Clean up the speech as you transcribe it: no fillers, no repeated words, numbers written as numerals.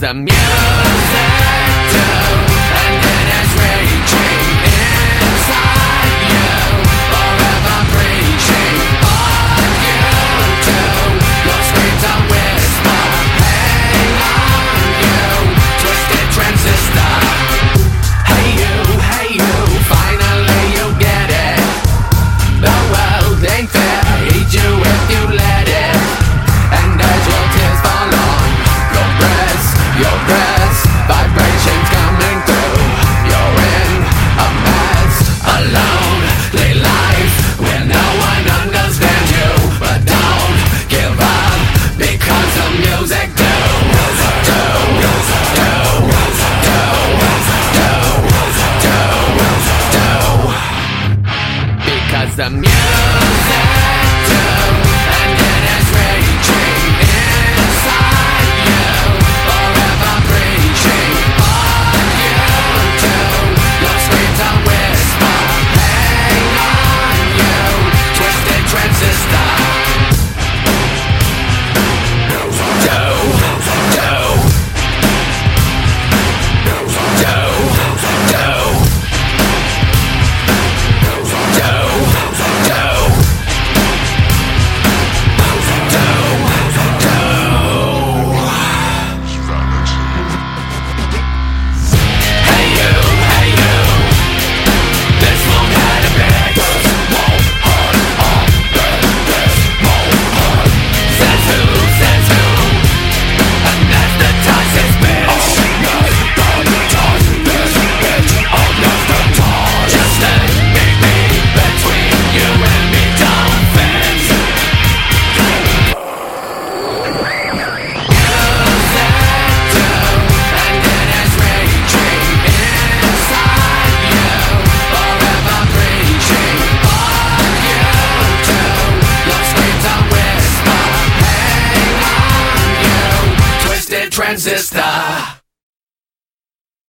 the music too, and it is raging inside you, forever preaching on you too. Your screams are whisper, hang on you, twisted transistor. Hey you, finally you get it. The world ain't fair, eat you if you let it. And as your tears fall on your breath, vibrations coming through. You're in a mess, a lonely life where no one understands you. But don't give up, because the music because the music too, and it is raging inside you, forever preaching on you too. Your screams are whisper, hang on you, twisted transistor. Transistor.